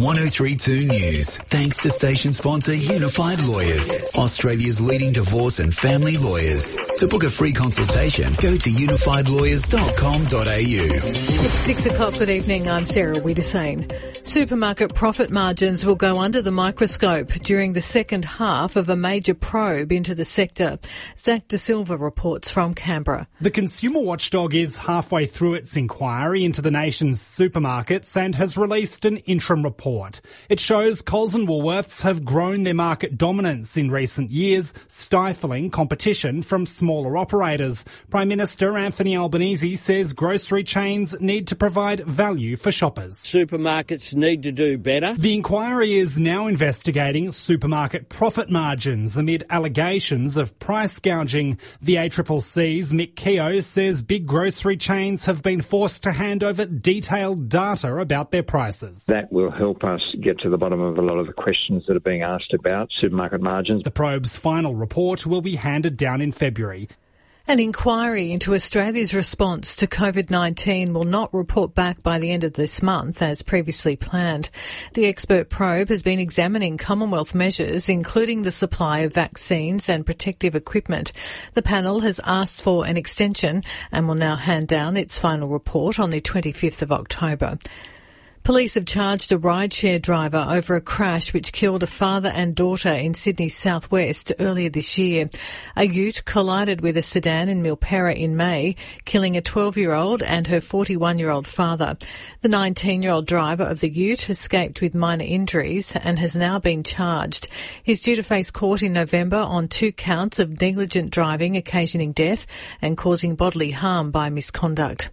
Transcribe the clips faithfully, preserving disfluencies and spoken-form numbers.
one oh three point two News. Thanks to station sponsor Unified Lawyers, Australia's leading divorce and family lawyers. To book a free consultation, go to unified lawyers dot com dot a u. It's six o'clock. Good evening. I'm Sarah Wiedersane. Supermarket profit margins will go under the microscope during the second half of a major probe into the sector. Zach De Silva reports from Canberra. The consumer watchdog is halfway through its inquiry into the nation's supermarkets and has released an interim report. It shows Coles and Woolworths have grown their market dominance in recent years, stifling competition from smaller operators. Prime Minister Anthony Albanese says grocery chains need to provide value for shoppers. Supermarkets need to do better. The inquiry is now investigating supermarket profit margins amid allegations of price gouging. The A C C C's Mick Keogh says big grocery chains have been forced to hand over detailed data about their prices. That will help us get to the bottom of a lot of the questions that are being asked about supermarket margins. The probe's final report will be handed down in February. An inquiry into Australia's response to COVID nineteen will not report back by the end of this month, as previously planned. The expert probe has been examining Commonwealth measures, including the supply of vaccines and protective equipment. The panel has asked for an extension and will now hand down its final report on the twenty-fifth of October. Police have charged a rideshare driver over a crash which killed a father and daughter in Sydney's southwest earlier this year. A ute collided with a sedan in Milperra in May, killing a twelve-year-old and her forty-one-year-old father. The nineteen-year-old driver of the ute escaped with minor injuries and has now been charged. He's due to face court in November on two counts of negligent driving occasioning death and causing bodily harm by misconduct.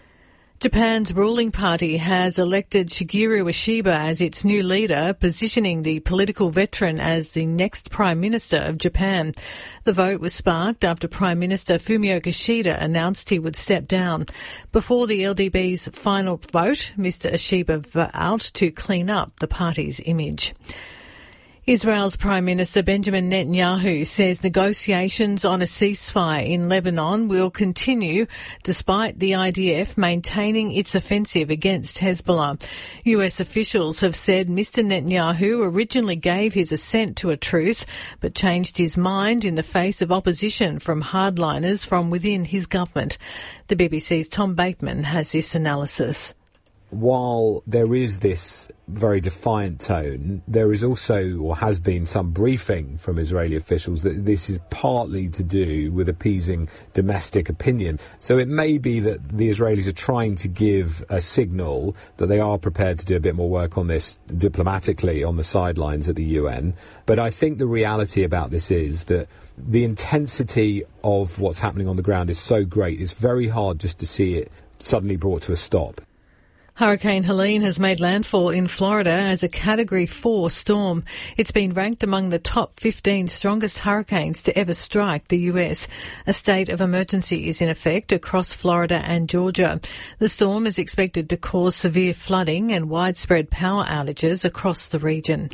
Japan's ruling party has elected Shigeru Ishiba as its new leader, positioning the political veteran as the next Prime Minister of Japan. The vote was sparked after Prime Minister Fumio Kishida announced he would step down. Before the L D B's final vote, Mister Ishiba vowed to clean up the party's image. Israel's Prime Minister Benjamin Netanyahu says negotiations on a ceasefire in Lebanon will continue despite the I D F maintaining its offensive against Hezbollah. U S officials have said Mister Netanyahu originally gave his assent to a truce but changed his mind in the face of opposition from hardliners from within his government. The B B C's Tom Bateman has this analysis. While there is this very defiant tone, there is also, or has been, some briefing from Israeli officials that this is partly to do with appeasing domestic opinion. So it may be that the Israelis are trying to give a signal that they are prepared to do a bit more work on this diplomatically on the sidelines at the U N. But I think the reality about this is that the intensity of what's happening on the ground is so great, it's very hard just to see it suddenly brought to a stop. Hurricane Helene has made landfall in Florida as a Category four storm. It's been ranked among the top fifteen strongest hurricanes to ever strike the U S. A state of emergency is in effect across Florida and Georgia. The storm is expected to cause severe flooding and widespread power outages across the region.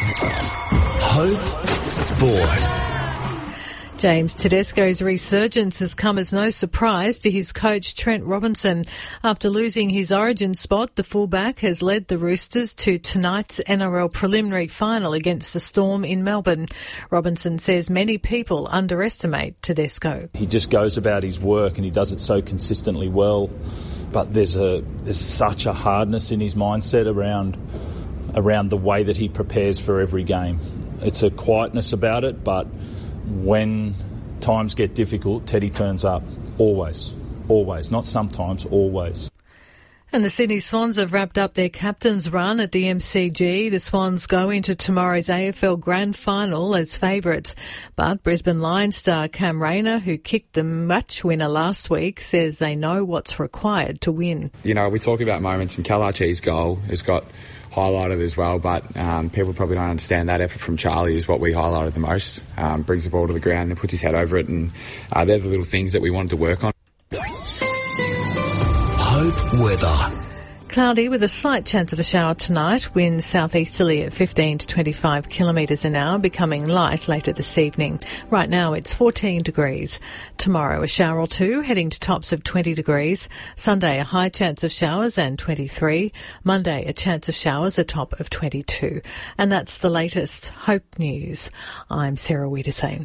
Hope Sport. James Tedesco's resurgence has come as no surprise to his coach Trent Robinson. After losing his origin spot, the fullback has led the Roosters to tonight's N R L preliminary final against the Storm in Melbourne. Robinson says many people underestimate Tedesco. He just goes about his work and he does it so consistently well, but there's a there's such a hardness in his mindset around around the way that he prepares for every game. It's a quietness about it, but when times get difficult, Teddy turns up. Always. Always. Not sometimes, always. And the Sydney Swans have wrapped up their captain's run at the M C G. The Swans go into tomorrow's A F L Grand Final as favourites. But Brisbane Lions star Cam Rayner, who kicked the match winner last week, says they know what's required to win. You know, we talk about moments, and Kalachi's goal has got highlighted as well, but um, people probably don't understand that effort from Charlie is what we highlighted the most. Um, brings the ball to the ground and puts his head over it, and uh, they're the little things that we wanted to work on. Hope weather. Cloudy with a slight chance of a shower tonight. Winds southeasterly at fifteen to twenty-five kilometres an hour, becoming light later this evening. Right now it's fourteen degrees. Tomorrow a shower or two, heading to tops of twenty degrees. Sunday a high chance of showers and twenty-three. Monday a chance of showers, a top of twenty-two. And that's the latest Hope News. I'm Sarah Wiedersane.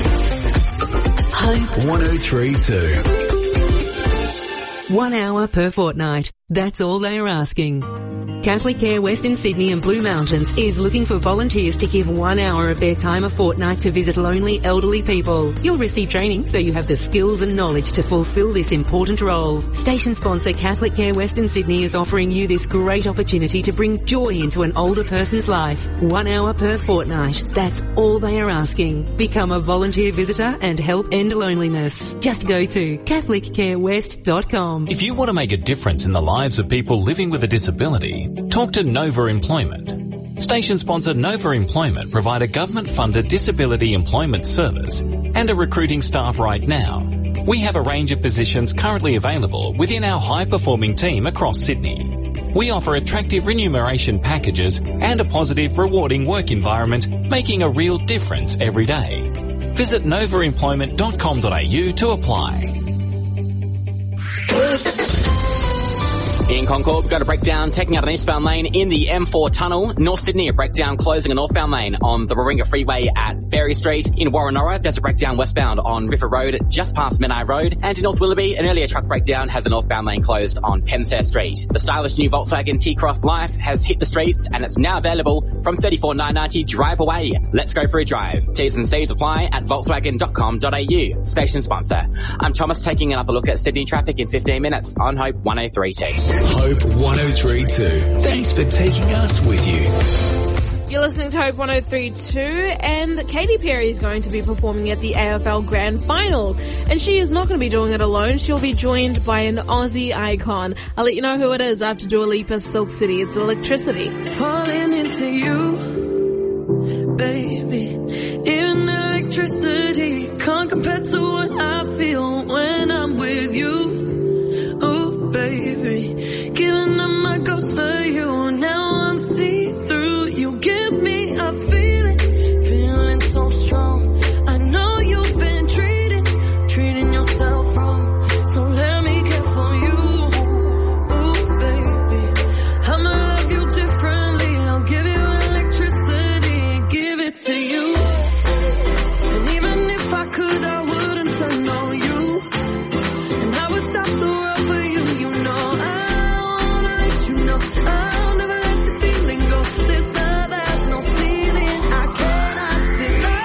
Hope one oh three two. One hour per fortnight. That's all they are asking. Catholic Care Western Sydney and Blue Mountains is looking for volunteers to give one hour of their time a fortnight to visit lonely elderly people. You'll receive training so you have the skills and knowledge to fulfil this important role. Station sponsor Catholic Care Western Sydney is offering you this great opportunity to bring joy into an older person's life. One hour per fortnight. That's all they are asking. Become a volunteer visitor and help end loneliness. Just go to catholic care west dot com. If you want to make a difference in the lives of people living with a disability, talk to Nova Employment. Station sponsor Nova Employment provide a government-funded disability employment service and are recruiting staff right now. We have a range of positions currently available within our high-performing team across Sydney. We offer attractive remuneration packages and a positive, rewarding work environment, making a real difference every day. Visit nova employment dot com dot a u to apply. In Concord, we've got a breakdown taking out an eastbound lane in the M four tunnel. North Sydney, a breakdown closing a northbound lane on the Warringah Freeway at Berry Street. In Warrenora, there's a breakdown westbound on River Road just past Menai Road. And in North Willoughby, an earlier truck breakdown has a northbound lane closed on Pensair Street. The stylish new Volkswagen T-Cross Life has hit the streets and it's now available from thirty-four thousand nine hundred ninety drive away. Let's go for a drive. T's and C's apply at volkswagen dot com dot a u. Station sponsor. I'm Thomas, taking another look at Sydney traffic in fifteen minutes on Hope one oh three two. Hope one oh three two. Thanks for taking us with you. You're listening to Hope one oh three two, and Katy Perry is going to be performing at the A F L Grand Final. And she is not going to be doing it alone. She'll be joined by an Aussie icon. I'll let you know who it is after Dua Lipa's Silk City. It's Electricity. Falling into you, baby. Even electricity can't compare to what I feel when I'm with you. Oh, baby. Giving up my ghost for you. Now I'm see-through. You give me a feeling, feeling so strong. I know you've been treating, treating yourself wrong. So let me care for you. Ooh, baby. I'ma love you differently. I'll give you electricity, give it to you. And even if I could, I wouldn't turn on you. And I would stop the world for you, you know. I'll never let this feeling go. This love has no ceiling. I cannot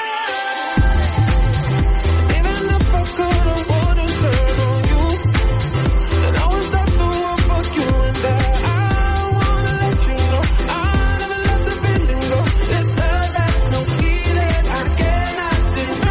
deny. Even if I could, I wouldn't turn on you. And I would stop the world for you. And I, I wanna let you know, I'll never let the feeling go. This love has no ceiling. I cannot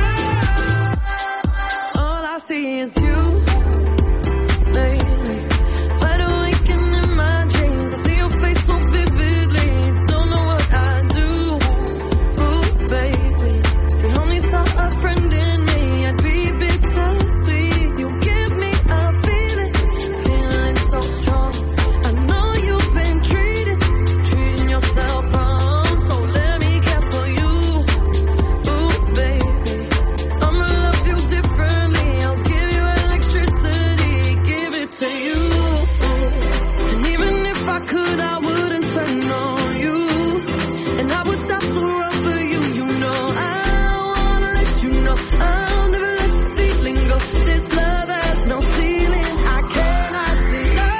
deny. All I see is you lately. Wide awake and in my dreams, I see your face so vividly. Don't know what I do. Ooh, baby. If you only saw a friend in me, I'd be bittersweet. You give me a feeling, feeling so strong. I know you've been treated, treating yourself wrong. So let me care for you. Ooh, baby. I'ma love you differently. I'll give you electricity, give it to you. And even if I could, I wouldn't turn on you. And I would stop the world for you, you know. I wanna let you know, I'll never let this feeling go. This love has no ceiling. I cannot deny.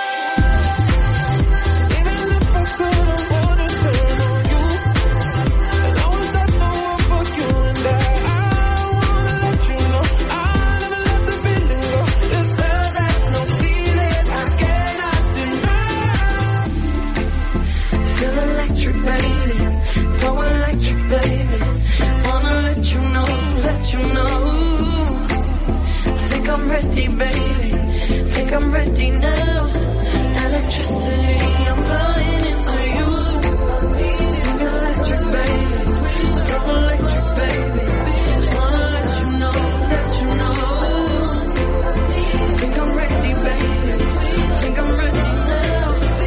Even if I could, I wouldn't turn on you. And I would stop the world for you. And I, I wanna let you know, I'll never let the feeling go. This love has no ceiling. I cannot deny. Feel electric, baby. So electric, baby. Wanna let you know, let you know. Think I'm ready, baby. Think I'm ready now. Electricity, I'm flying into you. Think electric, baby. So electric, baby. Wanna let you know, let you know. Think I'm ready, baby. Think I'm ready now.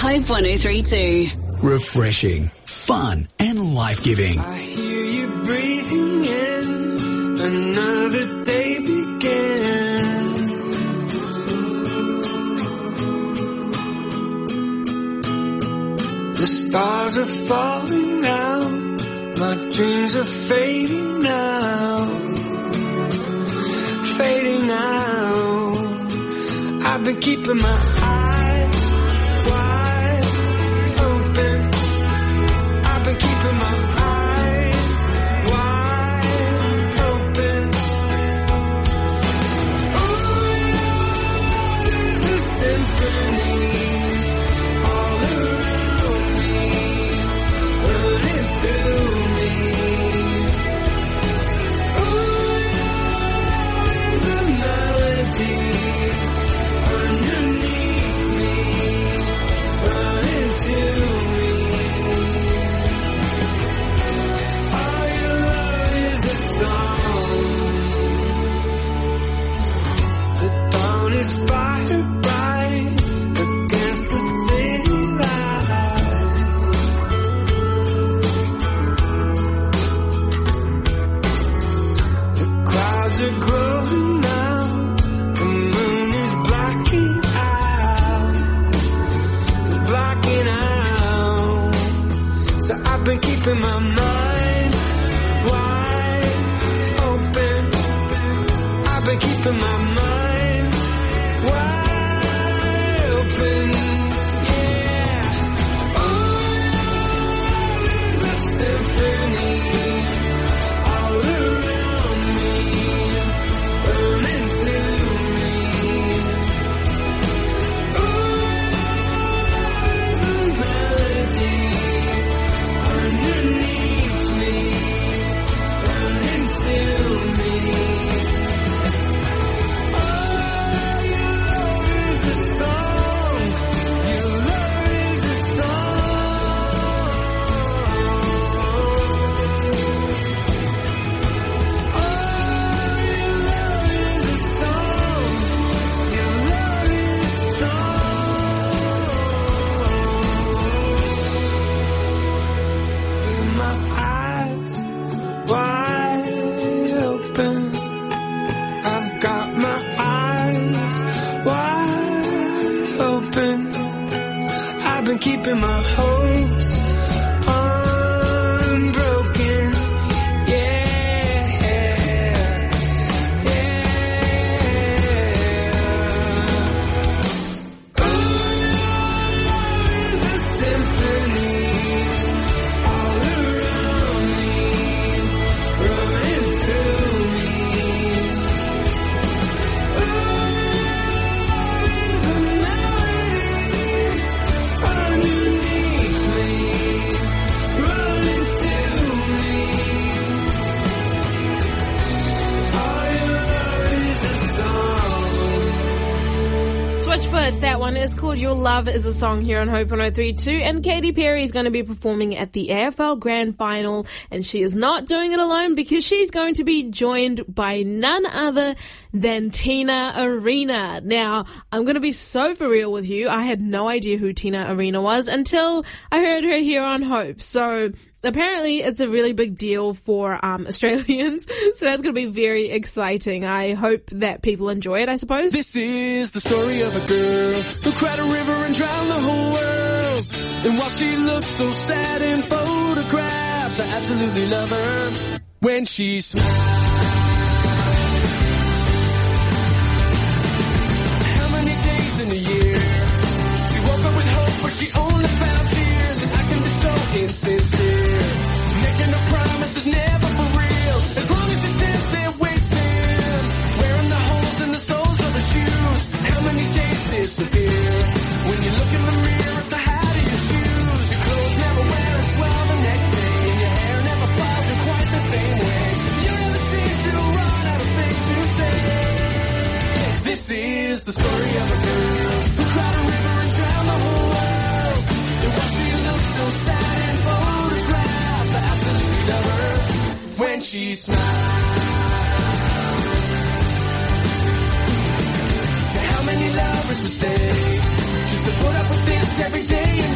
Hope one oh three two. Refreshing, fun and life-giving. I hear you breathing in, another day begins. The stars are falling now, my dreams are fading now, fading now. I've been keeping my eyes wide open. I've been keeping my eyes wide open. Oh, there's a symphony all around me, running through me. Oh, there's a melody underneath me, running to me. All your love is a song. The dawn is fire bright against the city light. The clouds are growing now, the moon is blacking out, blacking out. So I've been keeping my mind wide open. I've been keeping my mind wide open. Yeah. Oh, there's a symphony all around me, running to me. There's a melody underneath me, running to me. Oh, your love is a song. Your love is a song. Oh, your love is a song. Your love is a song. With my eyes wide open, I've got my eyes wide open. I've been keeping my hopes unbroken. Yeah, yeah. Oh, there's a symphony all around me, running through me. There's a melody underneath me, running to me. All your love is a song. Switchfoot, that one is called Your Love is a Song here on Hope one oh three two. And Katy Perry is going to be performing at the A F L Grand Final. And she is not doing it alone because she's going to be joined by none other than Tina Arena. Now, I'm going to be so for real with you. I had no idea who Tina Arena was until I heard her here on Hope. So apparently it's a really big deal for um, Australians. So that's going to be very exciting. I hope that people enjoy it, I suppose. This is the story of a girl who cried a river and drowned the whole world. And while she looks so sad in photographs, I absolutely love her when she smiles. How many days in the year she woke up with hope, but she only found tears? And I can be so insincere, making no promises, never for real. As long as she stands there waiting, wearing the holes in the soles of her shoes. How many days disappear when you look in the mirror? So how do you choose? Your clothes never wear as well the next day, and your hair never flies in quite the same way. You never seem to run out of things to say. This is the story of a girl who cried a river and drowned the whole world. And while she looks so sad in photographs, I absolutely love her when she smiles. Now how many lovers would stay just to put up with this every day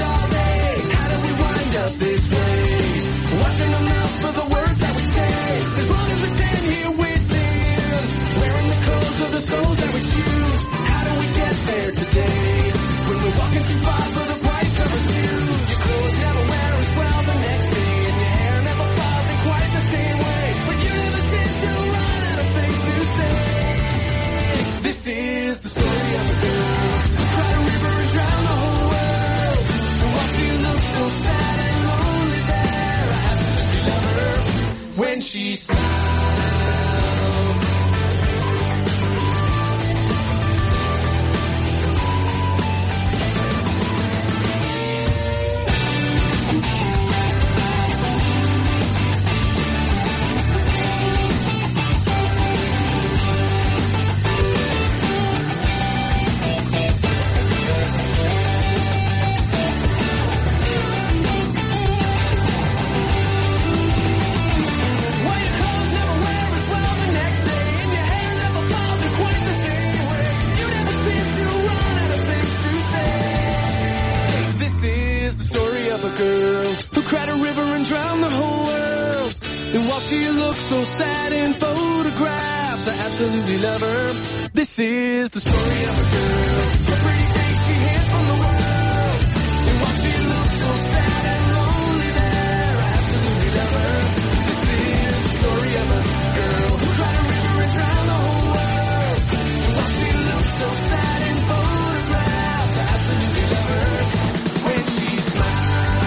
you fought for the price of her shoes. Your clothes never wear as well the next day, and your hair never falls in quite the same way. But you never seem to run out of things to say. This is the story of a girl who cried a river and drowned the whole world. And while she looks so sad and lonely there, I absolutely love her when she smiles. Girl who cried a river and drowned the whole world. And while she looks so sad in photographs, I absolutely love her. This is the story of a girl, the pretty face she hid from the world. And while she looks so sad and lonely there, I absolutely love her. This is the story of a girl who cried a river and drowned the whole world. And while she looks so sad in photographs, I absolutely love her when she smiles.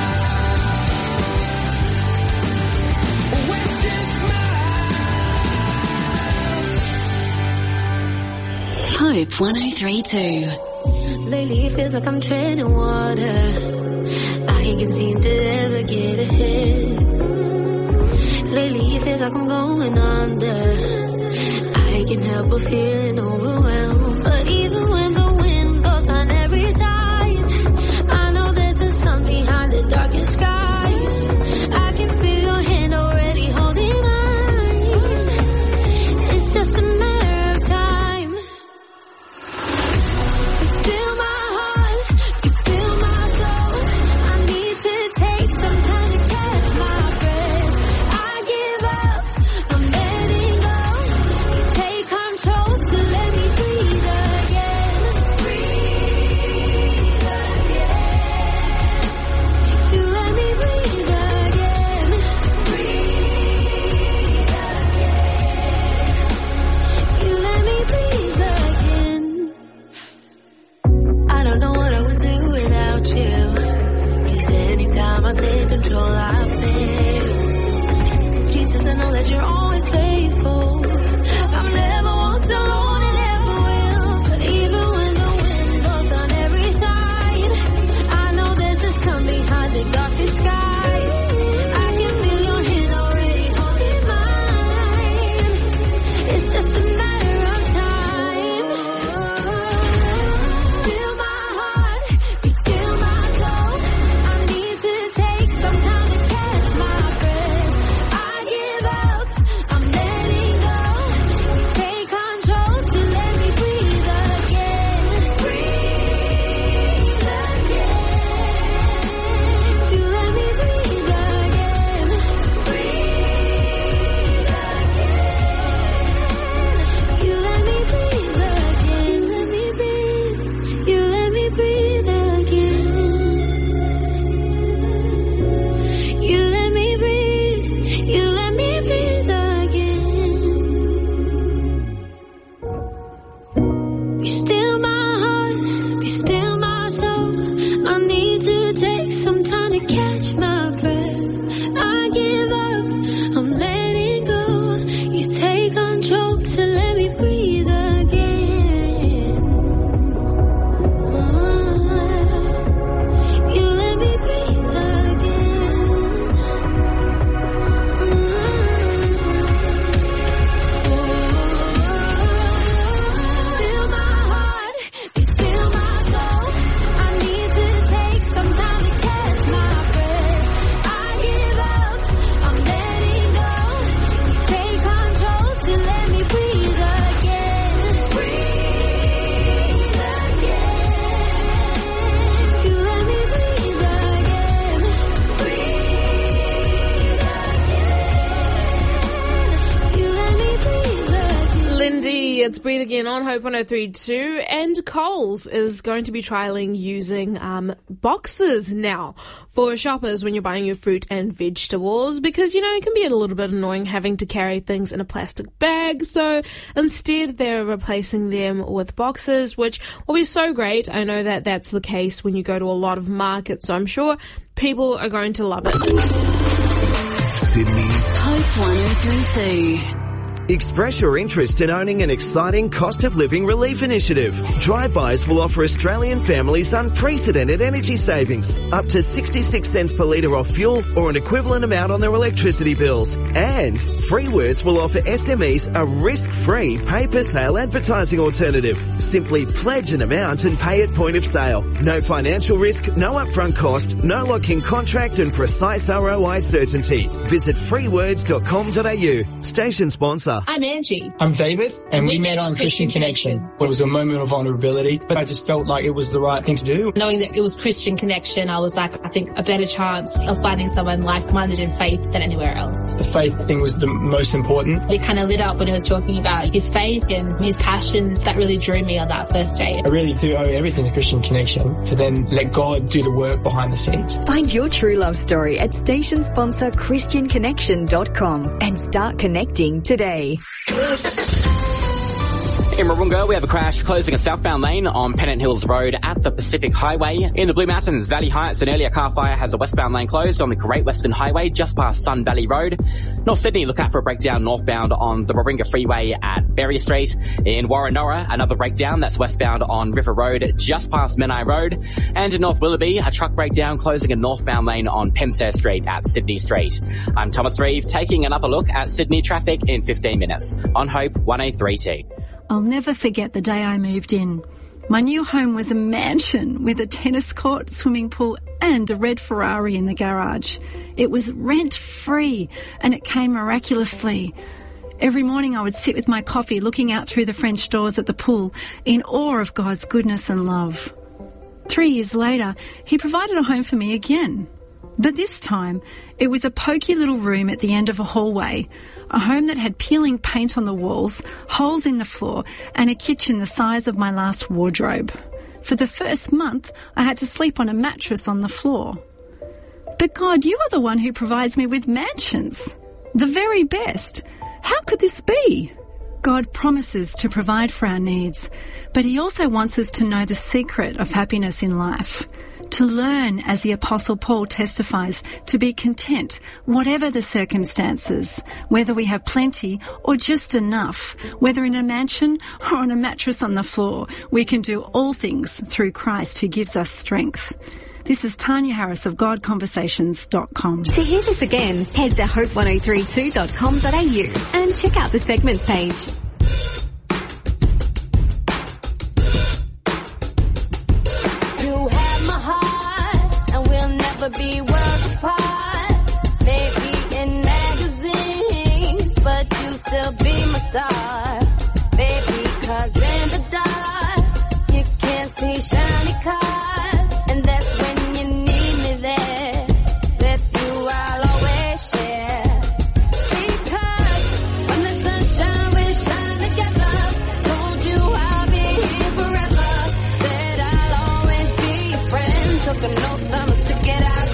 Hope one oh three two. Lately it feels like I'm treading water. I can't seem to ever get ahead. Lately it feels like I'm going under. I can't help but feeling overwhelmed. But even when the wind blows on every side, I know there's a sun behind the darkest skies. I can feel your hand already holding mine. It's just a matter of time. I take control, I fail. Jesus, I know that you're always faithful. I've never walked alone and never will. But even when the wind blows on every side, I know there's a sun behind the darkest skies. I can feel your hand already holding mine. It's just a matter of time. Still my heart, be still my soul. I need to take some time to catch my breath. I give up, I'm letting Breathe Again on Hope one oh three point two, and Coles is going to be trialling using um, boxes now for shoppers when you're buying your fruit and vegetables, because, you know, it can be a little bit annoying having to carry things in a plastic bag. So instead they're replacing them with boxes, which will be so great. I know that that's the case when you go to a lot of markets, so I'm sure people are going to love it. Sydney's Hope one oh three point two. Express your interest in owning an exciting cost of living relief initiative. Drive-bys will offer Australian families unprecedented energy savings, up to sixty-six cents per litre off fuel or an equivalent amount on their electricity bills. And Free Words will offer S M Es a risk-free pay-per-sale advertising alternative. Simply pledge an amount and pay at point of sale. No financial risk, no upfront cost, no lock-in contract and precise R O I certainty. Visit free words dot com dot a u. Station sponsor. I'm Angie. I'm David, and we met on Christian Connection. It was a moment of vulnerability, but I just felt like it was the right thing to do. Knowing that it was Christian Connection, I was like, I think a better chance of finding someone like-minded in faith than anywhere else. The faith thing was the most important. It kind of lit up when he was talking about his faith and his passions. That really drew me on that first date. I really do owe everything to Christian Connection, to then let God do the work behind the scenes. Find your true love story at station sponsor christian connection dot com and start connecting today. In Warunga, we have a crash closing a southbound lane on Pennant Hills Road at the Pacific Highway. In the Blue Mountains, Valley Heights, an earlier car fire has a westbound lane closed on the Great Western Highway just past Sun Valley Road. North Sydney, look out for a breakdown northbound on the Warunga Freeway at Berry Street. In Warrenora, another breakdown that's westbound on River Road just past Menai Road. And in North Willoughby, a truck breakdown closing a northbound lane on Pemsare Street at Sydney Street. I'm Thomas Reeve, taking another look at Sydney traffic in fifteen minutes on Hope one oh three point two. I'll never forget the day I moved in. My new home was a mansion with a tennis court, swimming pool and a red Ferrari in the garage. It was rent-free and it came miraculously. Every morning I would sit with my coffee looking out through the French doors at the pool in awe of God's goodness and love. Three years later, he provided a home for me again. But this time, it was a poky little room at the end of a hallway, a home that had peeling paint on the walls, holes in the floor, and a kitchen the size of my last wardrobe. For the first month, I had to sleep on a mattress on the floor. But God, you are the one who provides me with mansions, the very best. How could this be? God promises to provide for our needs, but he also wants us to know the secret of happiness in life. To learn, as the Apostle Paul testifies, to be content, whatever the circumstances, whether we have plenty or just enough, whether in a mansion or on a mattress on the floor, we can do all things through Christ who gives us strength. This is Tanya Harris of God Conversations dot com. To hear this again, head to hope one oh three two dot com dot a u and check out the segments page. Be worlds apart, maybe in magazines, but you still be my star, baby, 'cause in the dark, you can't see shiny cars, and that's when you need me there, with you I'll always share, because when the sunshine we shine together, told you I'll be here forever, said I'll always be your friend, took an oath I must to get out.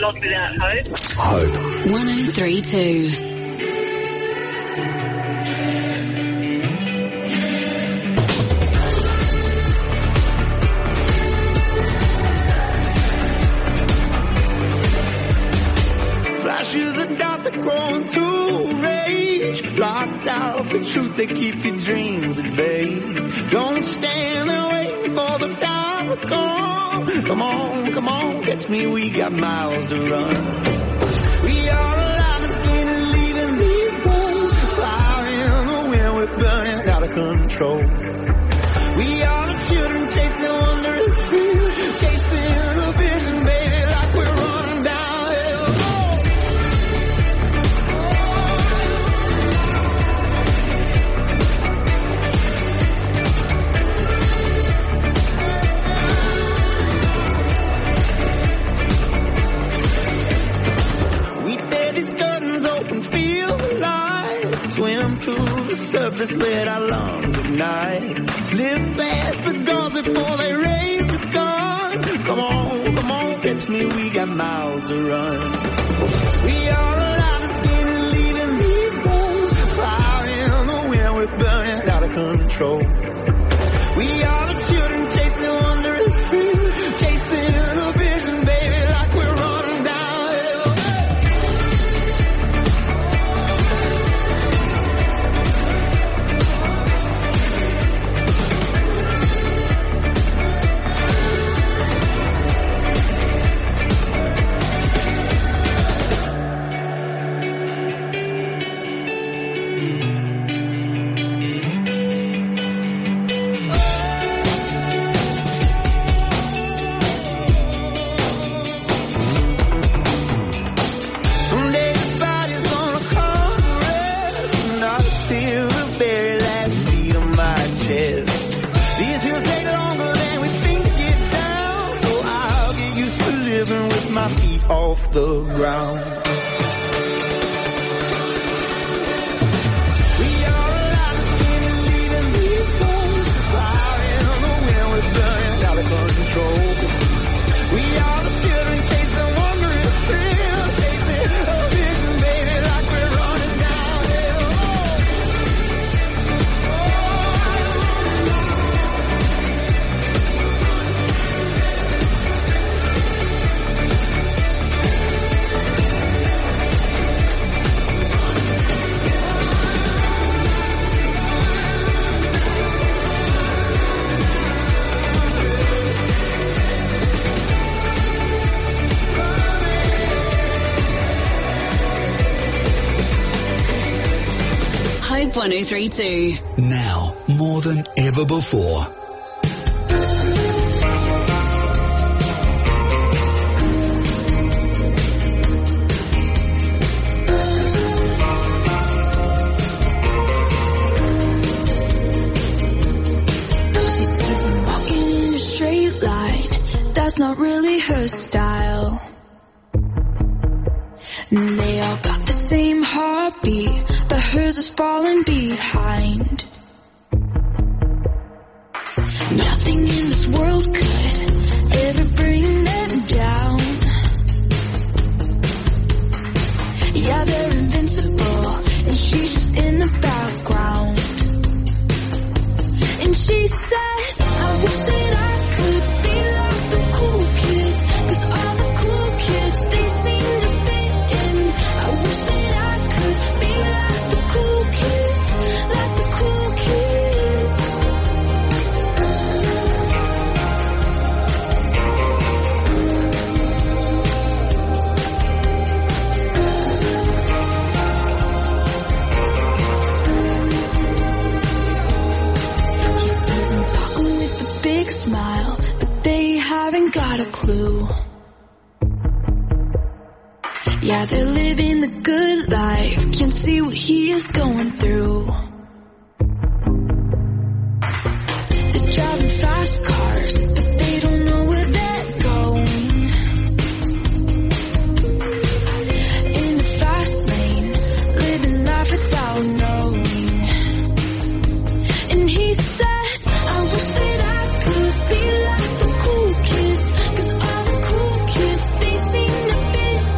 world without hope. Hope. one oh three two. Flashes of doubt that grow into rage. Locked out the truth that keep your dreams at bay. Don't stand there waiting for the time to come. Come on, come on, catch me, we got miles to run. We are alive and skin is leaving these bones. Fire in the wind, we're burning out of control. We are the children chasing wondrous things. Chasing a vision, baby, like we're running down hell. Swim to the surface, let our lungs ignite. Slip past the guards before they raise the guns. Come on, come on, catch me, we got miles to run. We are alive and skin is leaving these bones. Fire in the wind, we're burning out of control. We are the children chasing wondrous things. Chasing a vision, baby, like we're running down hell. Off the ground. We are alive and skin is leaving these bones. Fire in the wind, we're burning out of control. We are the children chasing wondrous thrills. Chasing a vision, baby, like we're running down hell. Hope one oh three two. Now, more than ever before. She sees him walking in a straight line. That's not really her style. And they all got the same heartbeat, but hers is falling behind. Nothing in this world could ever bring them down. Yeah, they're invincible, and she's just in the background. And she says, I wish that I could be like the cool kids, 'cause all the cool kids, they seem to fit in. I wish that I could be like the cool kids, like the cool kids. He sees them talking with a big smile, but they haven't got a clue. Yeah, they're living the good life, can't see what he is going through. They're driving fast cars, but they don't know where they're going. In the fast lane, living life without knowing. And he says, I wish that I could be like the cool kids, 'cause all the cool kids, they seem to fit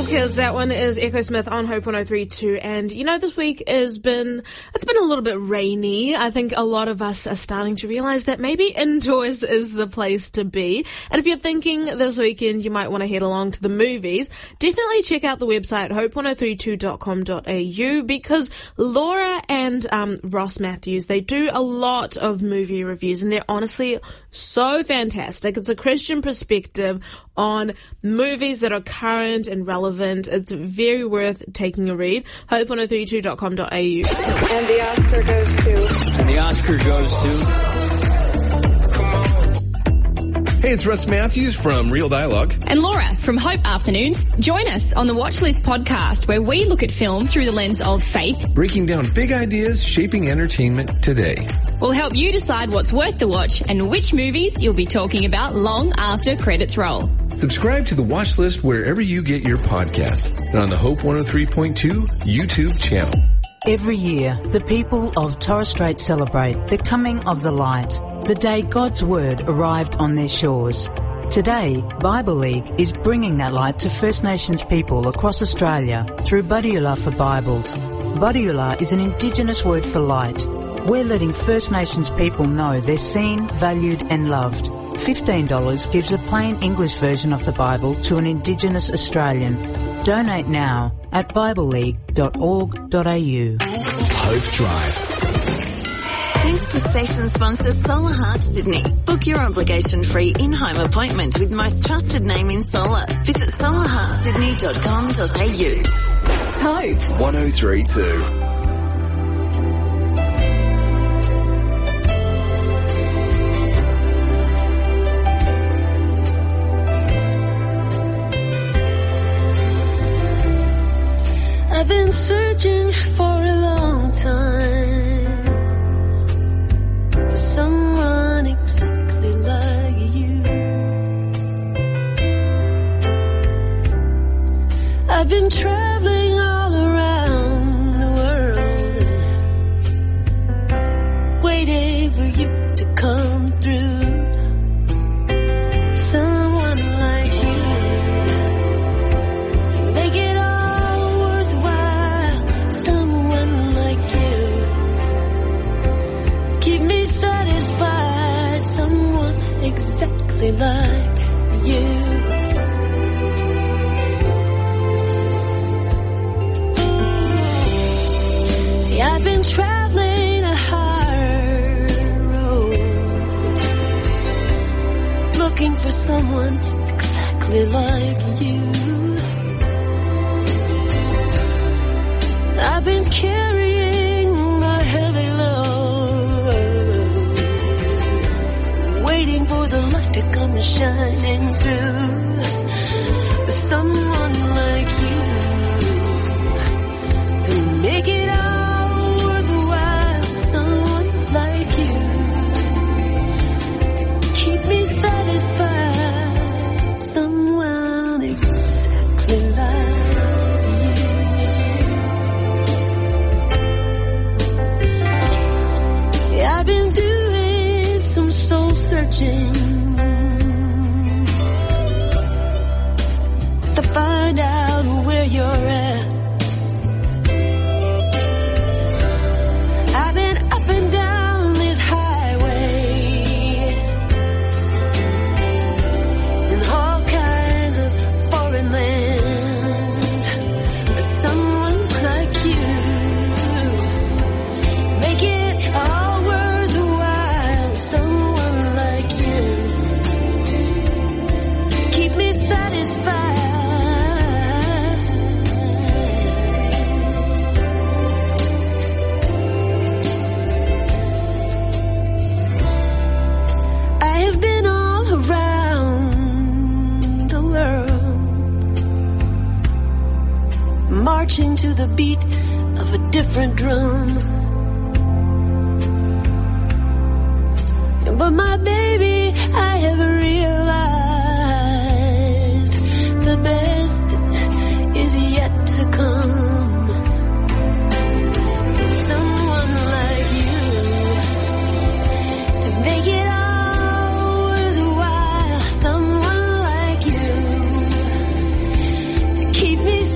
Kids, that one is Echo Smith on Hope one oh three point two. And, you know, this week has been, it's been a little bit rainy. I think a lot of us are starting to realize that maybe indoors is the place to be. And if you're thinking this weekend you might want to head along to the movies, definitely check out the website hope one oh three two dot com dot a u, because Laura and um, Ross Matthews, they do a lot of movie reviews and they're honestly so fantastic. It's a Christian perspective on movies that are current and relevant. It's very worth taking a read. hope one oh three two dot com dot a u. And the Oscar goes to... And the Oscar goes to... Hey, it's Russ Matthews from Real Dialogue. And Laura from Hope Afternoons. Join us on the Watchlist podcast, where we look at film through the lens of faith. Breaking down big ideas, shaping entertainment today. We'll help you decide what's worth the watch and which movies you'll be talking about long after credits roll. Subscribe to the Watchlist wherever you get your podcasts and on the Hope one oh three point two YouTube channel. Every year, the people of Torres Strait celebrate the coming of the light, the day God's Word arrived on their shores. Today, Bible League is bringing that light to First Nations people across Australia through Badiula for Bibles. Badiula is an Indigenous word for light. We're letting First Nations people know they're seen, valued and loved. fifteen dollars gives a plain English version of the Bible to an Indigenous Australian. Donate now at bible league dot org dot a u. Hope Drive. Thanks to station sponsor Solar Heart Sydney. Book your obligation-free in-home appointment with most trusted name in solar. Visit solar heart sydney dot com dot a u. Hope one oh three point two. I've been searching for a long time for someone exactly like you. I've been traveling all around the world, waiting for you to come through. Someone like you to make it all worthwhile. Someone like you keep me satisfied. Someone exactly like you. See, I've been traveling a hard road, looking for someone exactly like you. I've been carrying my heavy load, waiting for the light to come shining through. Someone like you to make it all worthwhile. Someone like you to keep me satisfied. Someone exactly like you. Yeah, I've been doing some soul searching to find out where you're at. I've been up and down this highway in all kinds of foreign lands. But someone like you make it all worthwhile. Someone like you keep me satisfied. I have been all around the world, marching to the beat of a different drum. But my baby, I have realized the best is yet to come. Someone like you to make it all worthwhile. Someone like you to keep me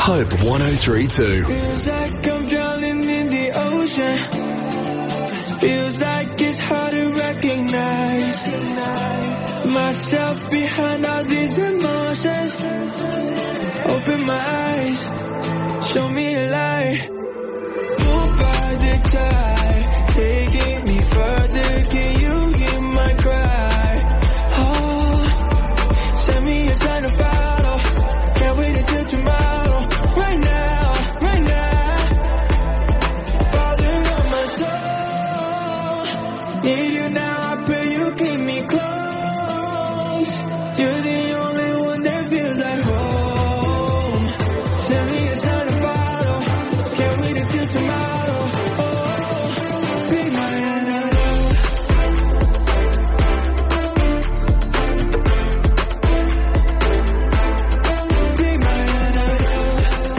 Hope one oh three two. Feels like I'm drowning in the ocean. Feels like it's hard to recognize myself behind all these emotions. Open my eyes, show me a light. Pulled by the tide, taking me further. Can you hear my cry? Oh, send me a sign to follow. Can't wait until tomorrow. Right now, right now. Father of my soul, need you now. I pray you keep me close. You're the only one that feels like home. Send me a sign to follow. Can't wait until tomorrow. Oh, be my antidote. Be my antidote.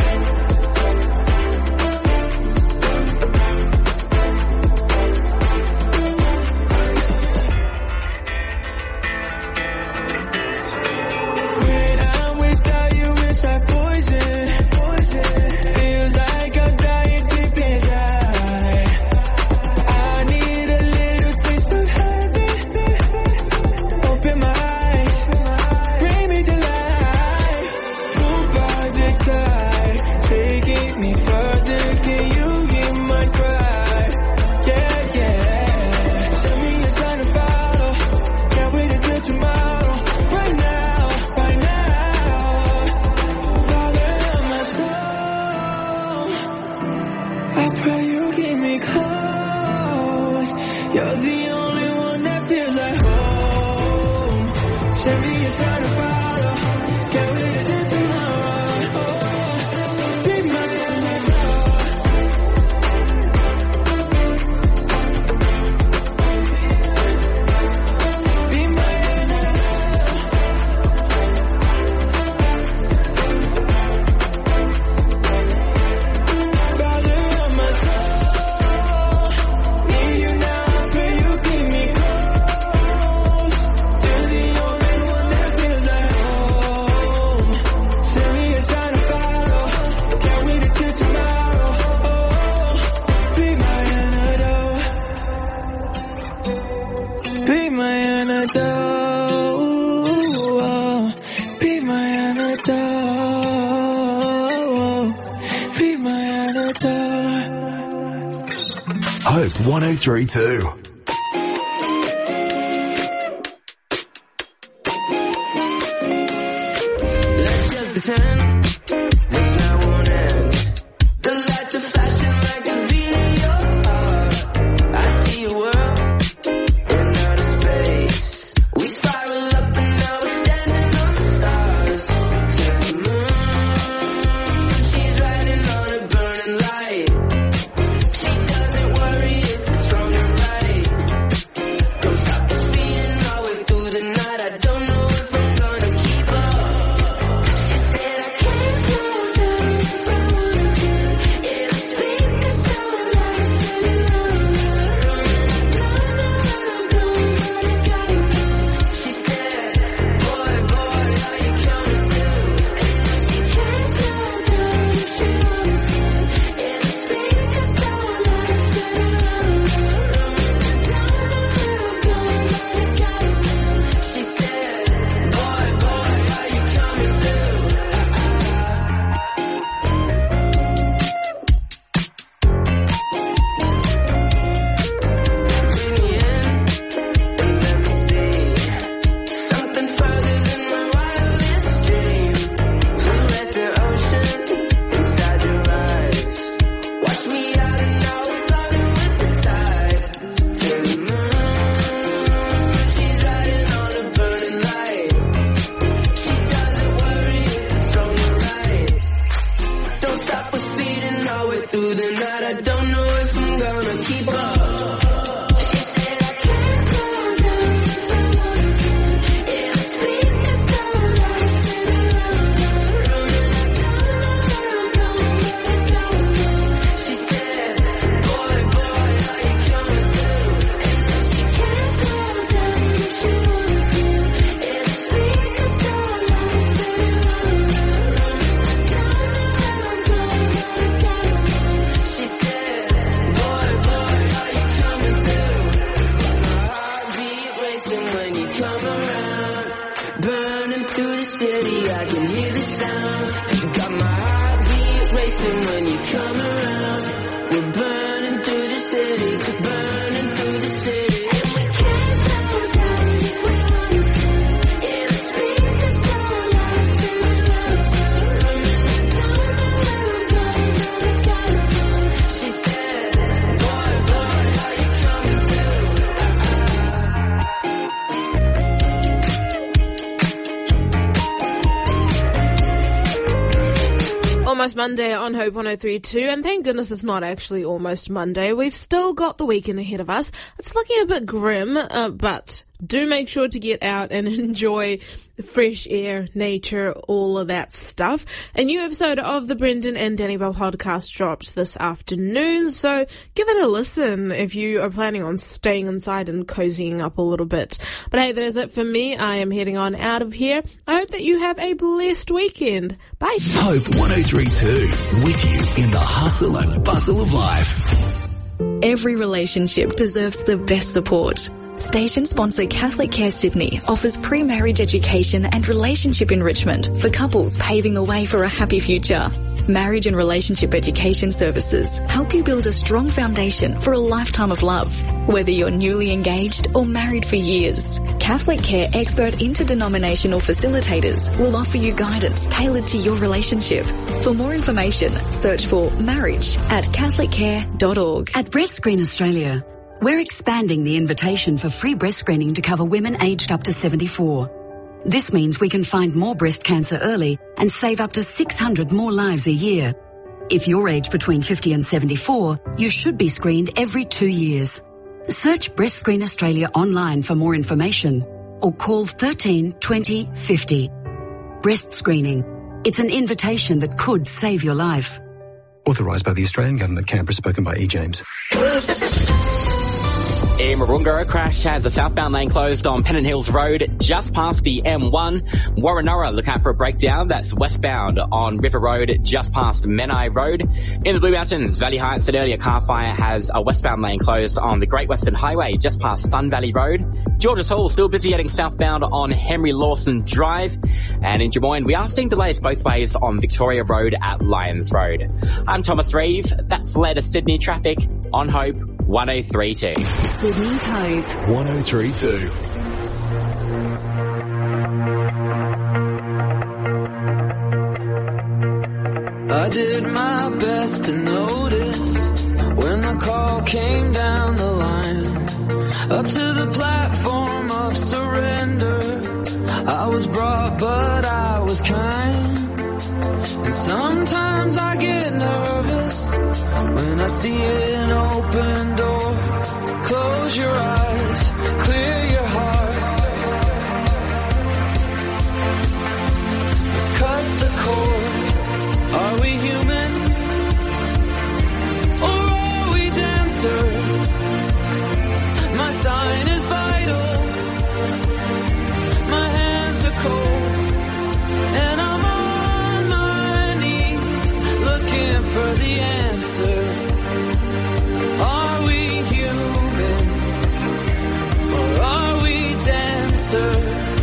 When I'm without you, it's like poison. Feels like I'm dying deep inside. I need a little taste of heaven. Open my eyes, bring me to life. Pulled by the tide, taking me further. Can you hear my cry? Yeah, yeah. Send me a sign to follow. Can't wait until tomorrow. Right now, right now. Father of my soul, I pray you keep me close. You're the only one that feels like home. Send me a sign to follow. Can't wait until tomorrow. Oh, be my antidote. Be my antidote. Father of my soul, need you now. I pray you keep me close. You're the only one that feels like home. Send me a sign to follow. Can't wait until tomorrow. Oh, be my antidote. Be my antidote. Be my antidote. Be my antidote. Hope one oh three two. Let's just pretend this night won't end. The lights are flashing like a beat in your heart. I see a world in outer space. We spiral up and now we're standing on the stars. To the moon, she's riding on a burning light. She doesn't worry if it's wrong or right. Don't stop us beating our way through the night. I don't know if I'm gonna keep up. She said I can't the sound. You got my heartbeat racing when you come around. We're burning through the city, burning through the city. And we can't slow down if we want to. Yeah, the speed is so loud, running down the road, going, we gotta go. She said, boy, boy, are you coming too? Almost Monday on Hope one oh three point two, and thank goodness it's not actually almost Monday. We've still got the weekend ahead of us. It's looking a bit grim, uh, but do make sure to get out and enjoy fresh air, nature, all of that stuff. A new episode of the Brendan and Danny Bell podcast dropped this afternoon, so give it a listen if you are planning on staying inside and cozying up a little bit. But hey, that is it for me. I am heading on out of here. I hope that you have a blessed weekend. Bye. Hope one oh three point two, with you in the hustle and bustle of life. Every relationship deserves the best support. Station sponsor Catholic Care Sydney offers pre-marriage education and relationship enrichment for couples paving the way for a happy future. Marriage and relationship education services help you build a strong foundation for a lifetime of love, whether you're newly engaged or married for years. Catholic Care expert interdenominational facilitators will offer you guidance tailored to your relationship. For more information, search for marriage at catholic care dot org. At Breast Screen Australia, we're expanding the invitation for free breast screening to cover women aged up to seventy-four. This means we can find more breast cancer early and save up to six hundred more lives a year. If you're aged between fifty and seventy-four, you should be screened every two years. Search Breast Screen Australia online for more information or call thirteen twenty fifty. Breast screening. It's an invitation that could save your life. Authorised by the Australian Government, Canberra, spoken by E. James. In Marunga, a crash has the southbound lane closed on Pennant Hills Road just past the M one. Warrenora, look out for a breakdown. That's westbound on River Road just past Menai Road. In the Blue Mountains, Valley Heights, an earlier car fire has a westbound lane closed on the Great Western Highway just past Sun Valley Road. Georges Hall still busy heading southbound on Henry Lawson Drive. And in Drummoyne, we are seeing delays both ways on Victoria Road at Lyons Road. I'm Thomas Reeve. That's led to Sydney traffic on Hope one oh three point two. Sydney's Hope one oh three point two. I did my best to notice when the call came down the line, up to the platform of surrender. I was brought, but I was kind. And sometimes I get nervous when I see an open door. Close your eyes, clear your heart. Cut the cord. Are we human? Or are we dancer? My sign is vital. My hands are cold. And I'm on my knees looking for the answer. Are we human? Or are we dancer?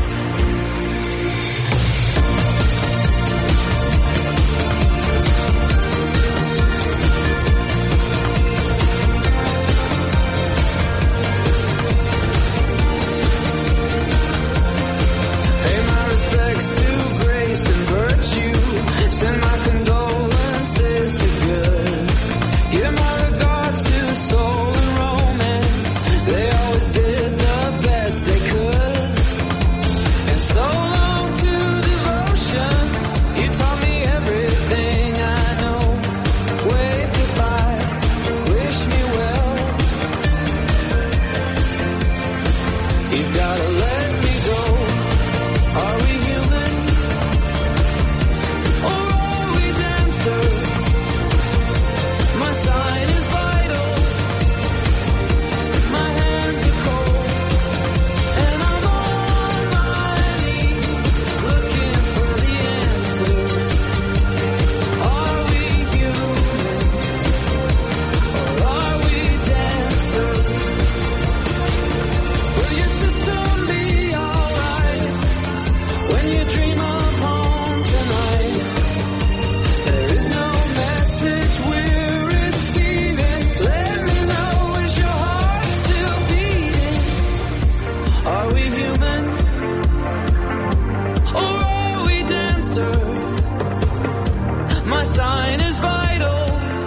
Send my condolences to good. Give my regards to soul and romance. They always did the best they could. My sign is vital.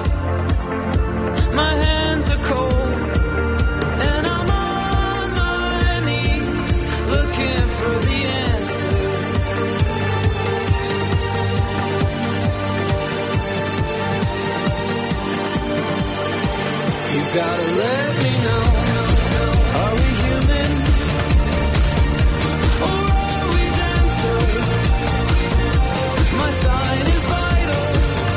My hands are cold. And I'm on my knees looking for the answer. You gotta let me know. Are we human? Or are we dancers? My sign is vital.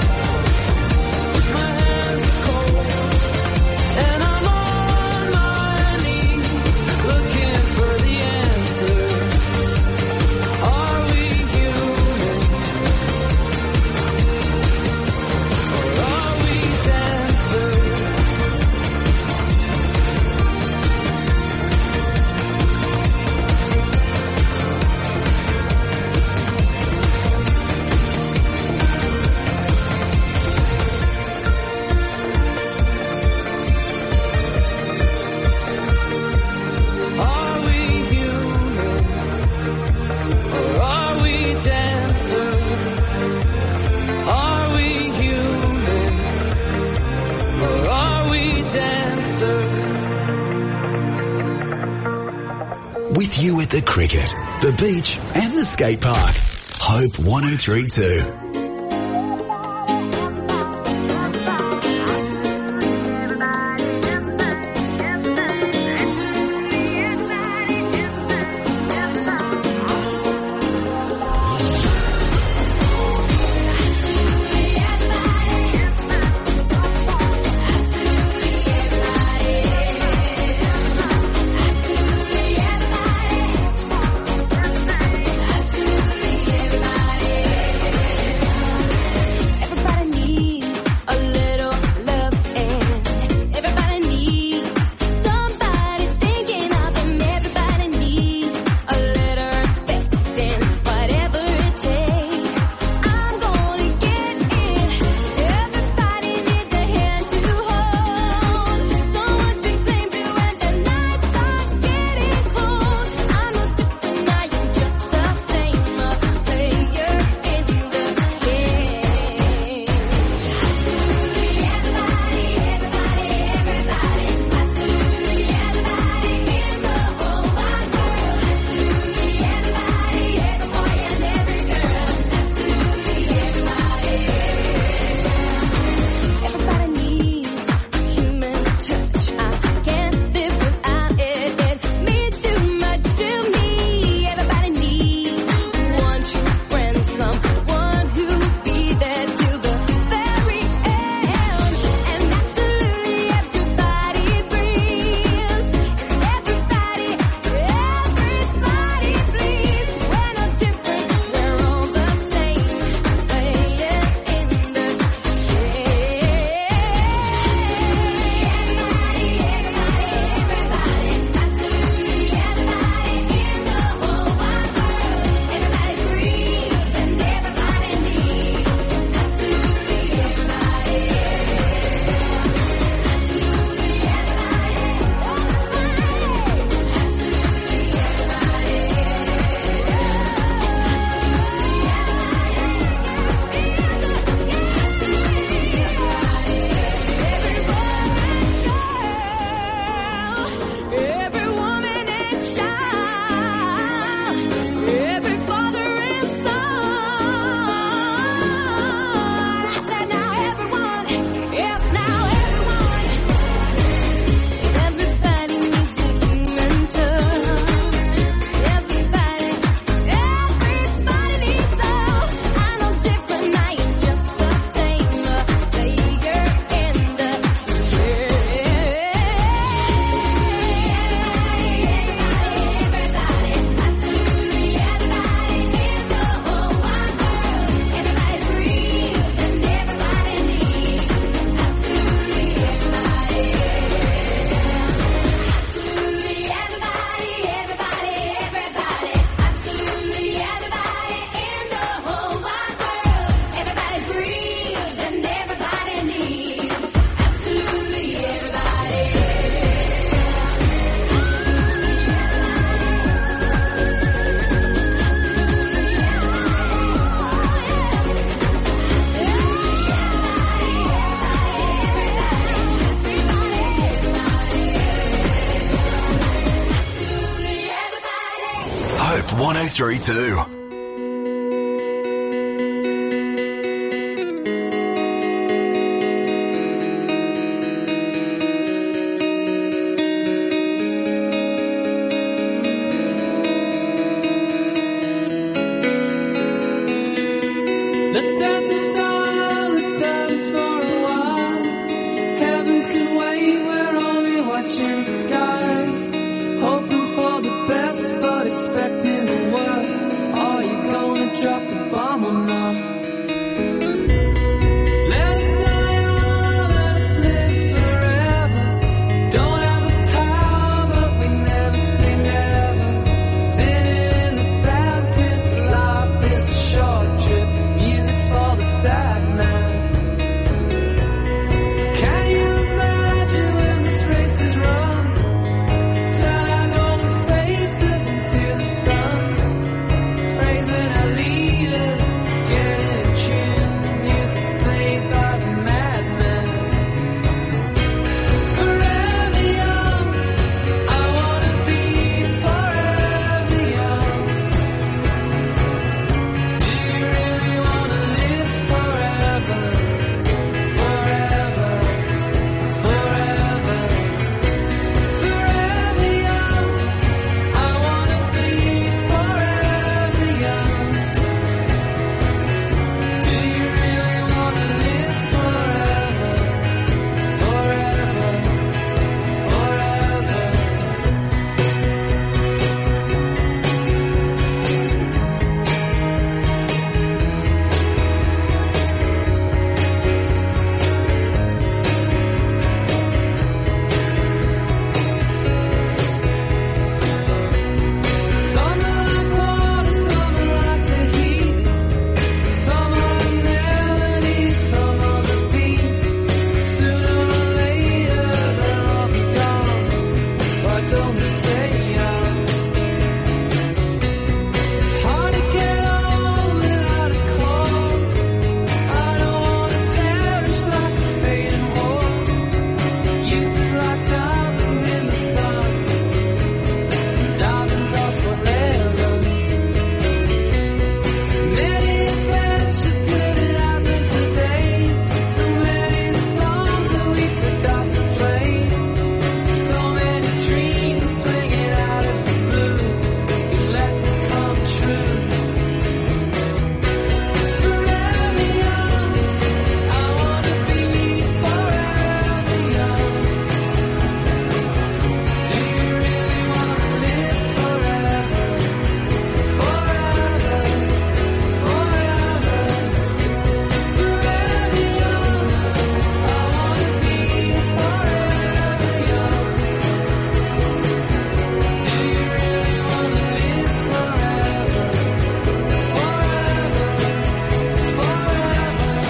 My hands are cold. And I'm on my knees looking for the answer. Are we human? Or are we dancers? Are we human? Or are we dancers? Are we human? Or are we dancers? With you at the cricket, the beach and the skate park. Hope one oh three point two. three two. Let's dance in style, let's dance for a while. Heaven can wait, we're only watching the skies. Hoping for the best, but expecting the worst. Are you gonna drop the bomb or not? Let us die young, let us live forever. Don't have the power, but we never say never. Sitting in the sandpit, life is a short trip. Music's for the sad man. Can you imagine when this race is run? Turn our golden faces into the sun. Praising our leaders, getting in tune. The music's played by the madman. Forever young, I wanna be forever young. Do you really wanna live forever? Forever, forever, forever young. I wanna be forever young. Do you really wanna live forever? Forever, forever. Some are like water, some are like the heat. Some are the melodies, some are the beats. Sooner or later they'll all be gone. Why don't we stay young? It's hard to get on without a cause. I don't wanna perish like a fading horse. Youth is like diamonds in the sun. Diamonds are forever. Many adventures could happen today. So many songs that we forgot to play. So many dreams swinging out of the blue. You let them come true. Forever young, I wanna be forever young. Do you really wanna live forever? Forever, forever, forever young. I wanna be forever young. Do you really wanna live forever? Forever, forever.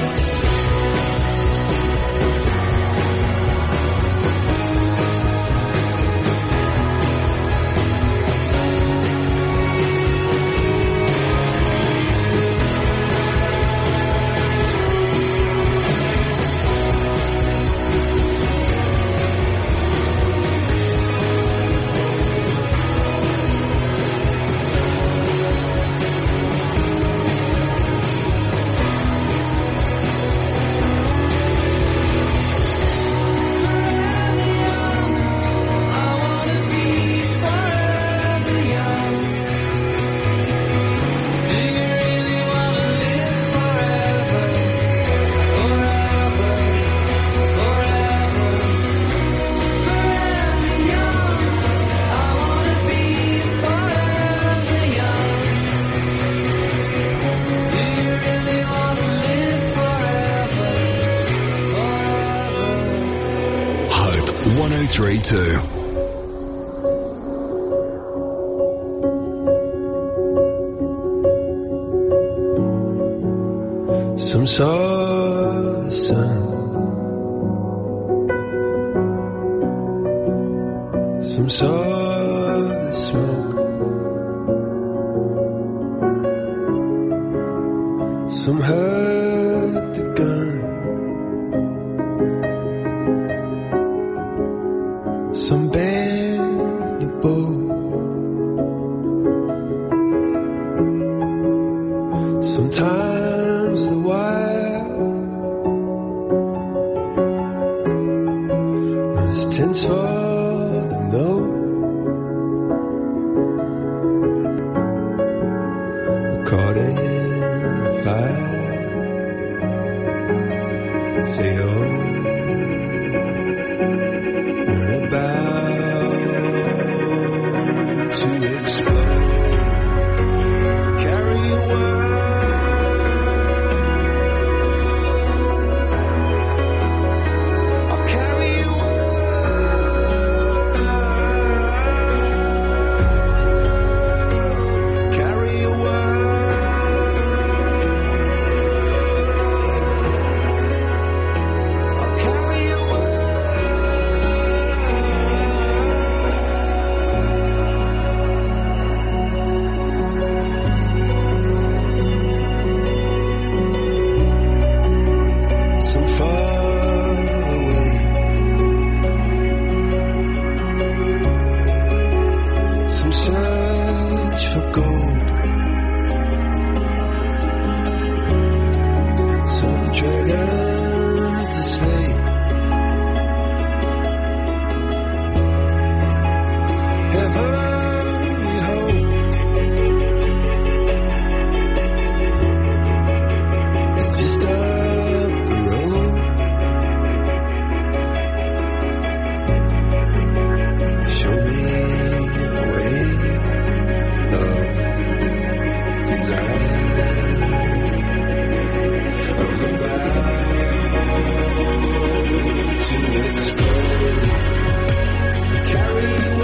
one oh three two. Some saw the sun, some saw the smoke, some heard the gun, some bent the bow. Nothing's falling though. We're caught in the fire. Say oh, we're about to explode. Carry a word.